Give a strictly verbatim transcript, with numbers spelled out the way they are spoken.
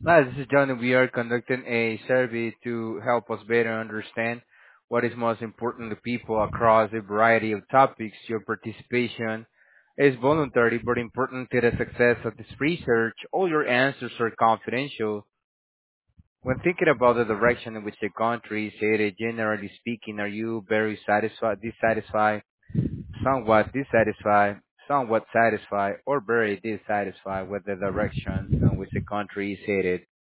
Hi, this is John, and we are conducting a survey to help us better understand what is most important to people across a variety of topics. Your participation is voluntary but important to the success of this research. All your answers are confidential. When thinking about the direction in which the country is headed, generally speaking, are you very satisfied, dissatisfied, somewhat dissatisfied, somewhat satisfied, or very dissatisfied with the direction in which the country is headed?